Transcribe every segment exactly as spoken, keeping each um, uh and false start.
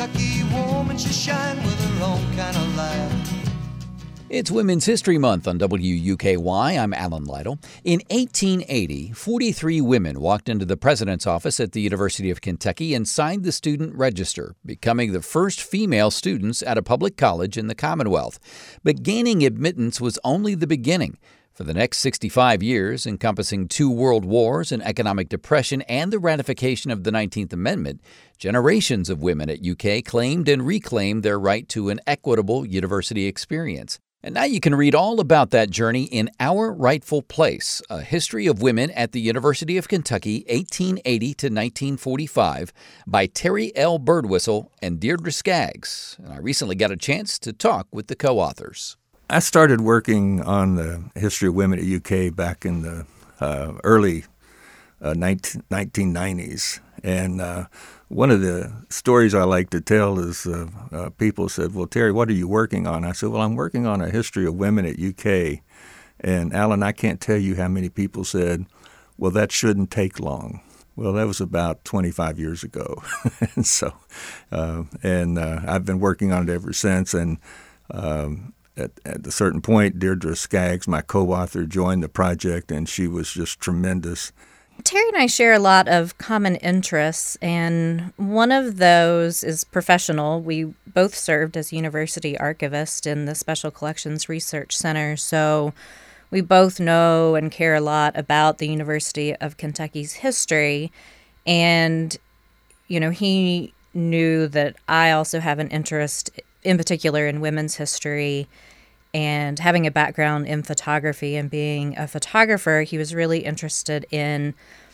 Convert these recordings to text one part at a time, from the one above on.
Kentucky woman, she shine with her own kind of light. It's Women's History Month on W U K Y. I'm Alan Lytle. In eighteen eighty, forty-three women walked into the president's office at the University of Kentucky and signed the student register, becoming the first female students at a public college in the Commonwealth. But gaining admittance was only the beginning. For the next sixty-five years, encompassing two world wars, an economic depression, and the ratification of the nineteenth Amendment, generations of women at U K claimed and reclaimed their right to an equitable university experience. And now you can read all about that journey in Our Rightful Place, A History of Women at the University of Kentucky, eighteen eighty to nineteen forty-five, by Terry L. Birdwhistle and Deirdre Skaggs. And I recently got a chance to talk with the co-authors. I started working on the history of women at U K back in the uh, early uh, nineteen nineties. And uh, one of the stories I like to tell is uh, uh, people said, well, Terry, what are you working on? I said, well, I'm working on a history of women at U K. And Alan, I can't tell you how many people said, well, that shouldn't take long. Well, that was about twenty-five years ago. and so, uh, and uh, I've been working on it ever since. And um, At, at a certain point, Deirdre Skaggs, my co-author, joined the project, and she was just tremendous. Terry and I share a lot of common interests, and one of those is professional. We both served as university archivists in the Special Collections Research Center, so we both know and care a lot about the University of Kentucky's history. And, you know, he knew that I also have an interest in particular in women's history, and having a background in photography and being a photographer, he was really interested in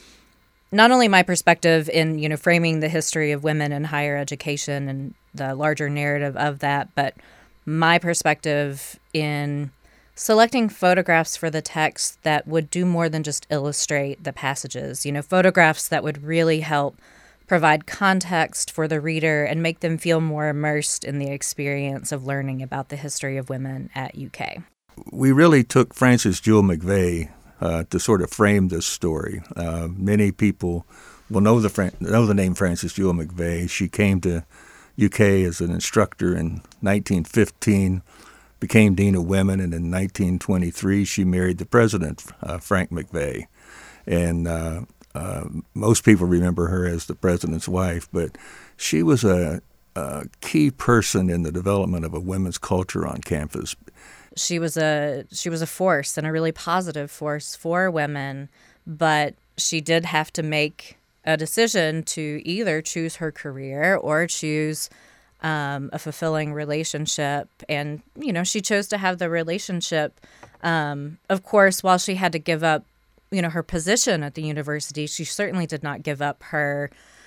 not only my perspective in, you know, framing the history of women in higher education and the larger narrative of that, but my perspective in selecting photographs for the text that would do more than just illustrate the passages, you know, photographs that would really help provide context for the reader and make them feel more immersed in the experience of learning about the history of women at U K. We really took Frances Jewel McVeigh uh, to sort of frame this story. Uh, many people will know the Fran- know the name Frances Jewel McVeigh. She came to U K as an instructor in nineteen fifteen, became Dean of Women, and in nineteen twenty-three she married the president, uh, Frank McVeigh. And uh, Uh, most people remember her as the president's wife, but she was a, a key person in the development of a women's culture on campus. She was a she was a force, and a really positive force for women, but she did have to make a decision to either choose her career or choose um, a fulfilling relationship. And, you know, she chose to have the relationship. Um, of course, while she had to give up you know, her position at the university, she certainly did not give up her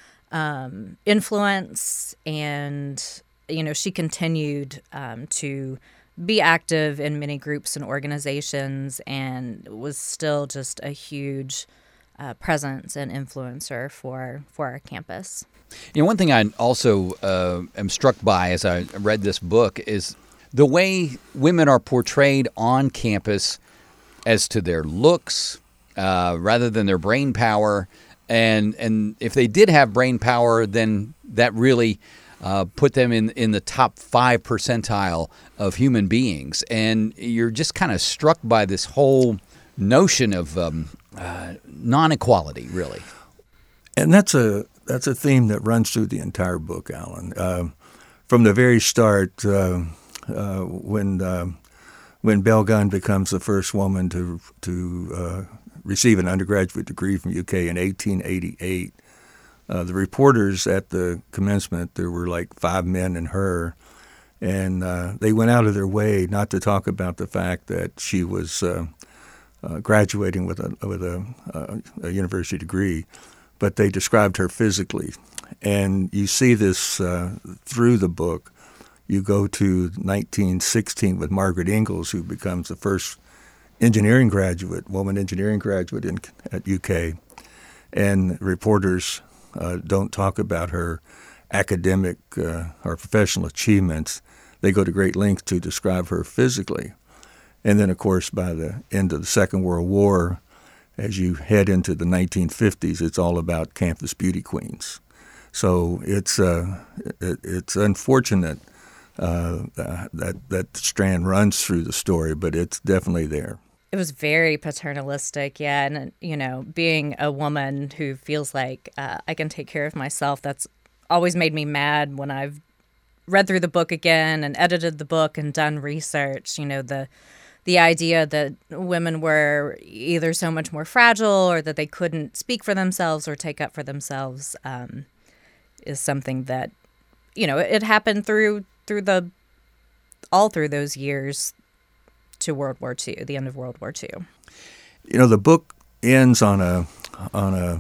um, influence, and, you know, she continued um, to be active in many groups and organizations and was still just a huge uh, presence and influencer for, for our campus. You know, one thing I also uh, am struck by as I read this book is the way women are portrayed on campus as to their looks, Uh, rather than their brain power. And and if they did have brain power, then that really uh, put them in, in the top five percentile of human beings. And you're just kind of struck by this whole notion of um, uh, non-equality, really. And that's a that's a theme that runs through the entire book, Alan. Uh, from the very start, uh, uh, when uh, when Belle Gunn becomes the first woman to to uh, receive an undergraduate degree from U K in eighteen eighty-eight. Uh, the reporters at the commencement, there were like five men and her, and uh, they went out of their way not to talk about the fact that she was uh, uh, graduating with a with a, uh, a university degree, but they described her physically. And you see this uh, through the book. You go to nineteen sixteen with Margaret Ingalls, who becomes the first engineering graduate, woman engineering graduate in, at U K, and reporters uh, don't talk about her academic uh, or professional achievements. They go to great lengths to describe her physically. And then, of course, by the end of the Second World War, as you head into the nineteen fifties, it's all about campus beauty queens. So it's uh, it, it's unfortunate uh, that that strand runs through the story, but it's definitely there. It was very paternalistic, yeah. And, you know, being a woman who feels like uh, I can take care of myself, that's always made me mad when I've read through the book again and edited the book and done research. You know, the the idea that women were either so much more fragile or that they couldn't speak for themselves or take up for themselves um, is something that, you know, it happened through through the all through those years to World War Two, the end of World War Two. You know, the book ends on a on a,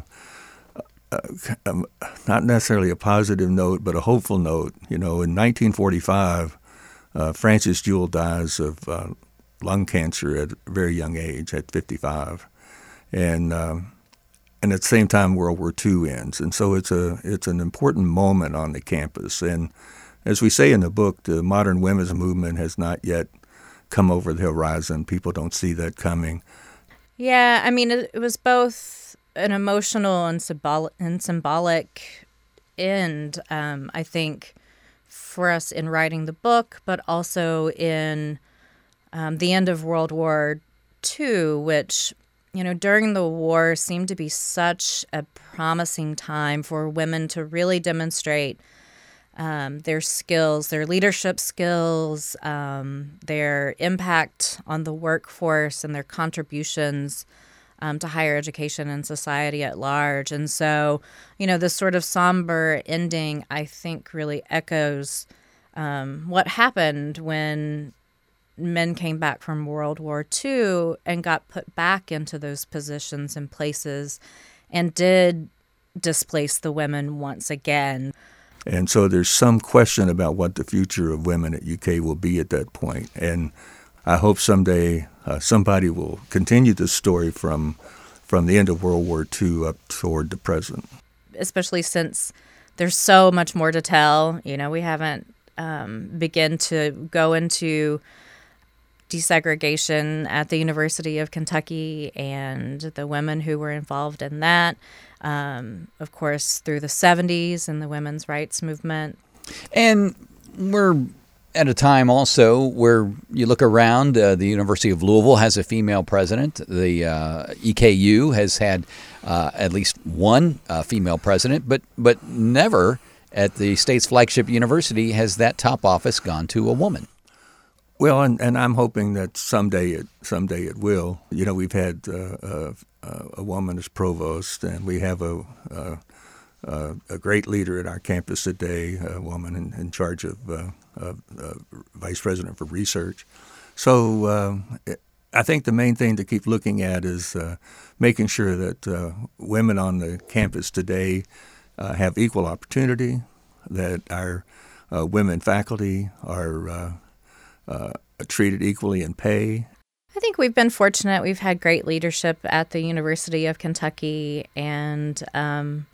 a, a not necessarily a positive note, but a hopeful note. You know, in nineteen forty-five, uh, Frances Jewell dies of uh, lung cancer at a very young age, at fifty-five, and um, and at the same time, World War Two ends, and so it's a it's an important moment on the campus. And as we say in the book, the modern women's movement has not yet come over the horizon. People don't see that coming. Yeah, I mean, it, it was both an emotional and symbolic, and symbolic end, um, I think, for us in writing the book, but also in um, the end of World War Two, which, you know, during the war seemed to be such a promising time for women to really demonstrate Um, their skills, their leadership skills, um, their impact on the workforce and their contributions um, to higher education and society at large. And so, you know, this sort of somber ending, I think, really echoes um, what happened when men came back from World War Two and got put back into those positions and places and did displace the women once again. And so there's some question about what the future of women at U K will be at that point. And I hope someday uh, somebody will continue this story from from the end of World War Two up toward the present. Especially since there's so much more to tell. You know, we haven't um, begun to go into desegregation at the University of Kentucky and the women who were involved in that. Um, of course, through the seventies and the women's rights movement. And we're at a time also where you look around, uh, the University of Louisville has a female president. The uh, E K U has had uh, at least one uh, female president, but but never at the state's flagship university has that top office gone to a woman. Well, and, and I'm hoping that someday it someday it will. You know, we've had uh, uh, a woman as provost, and we have a uh, uh, a great leader at our campus today, a woman in, in charge of uh, uh, uh, vice president for research. So uh, I think the main thing to keep looking at is uh, making sure that uh, women on the campus today uh, have equal opportunity, that our uh, women faculty are uh, uh, treated equally in pay. I think we've been fortunate. We've had great leadership at the University of Kentucky, and um,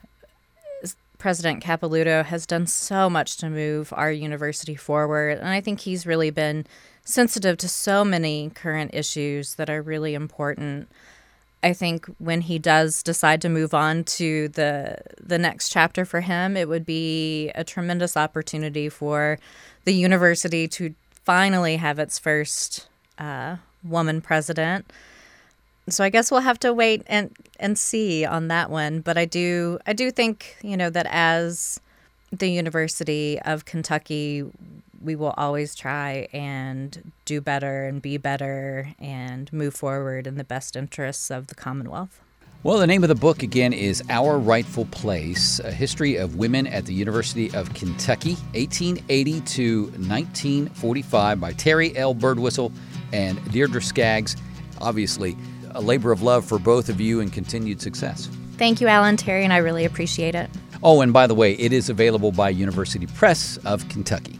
President Capilouto has done so much to move our university forward. And I think he's really been sensitive to so many current issues that are really important. I think when he does decide to move on to the the next chapter for him, it would be a tremendous opportunity for the university to finally have its first uh, woman president. So I guess we'll have to wait and, and see on that one. But I do I do think, you know, that as the University of Kentucky, we will always try and do better and be better and move forward in the best interests of the Commonwealth. Well, the name of the book, again, is Our Rightful Place, A History of Women at the University of Kentucky, eighteen eighty to nineteen forty-five, by Terry L. Birdwhistle and Deirdre Skaggs. Obviously, a labor of love for both of you and continued success. Thank you, Alan, Terry, and I really appreciate it. Oh, and by the way, it is available by University Press of Kentucky.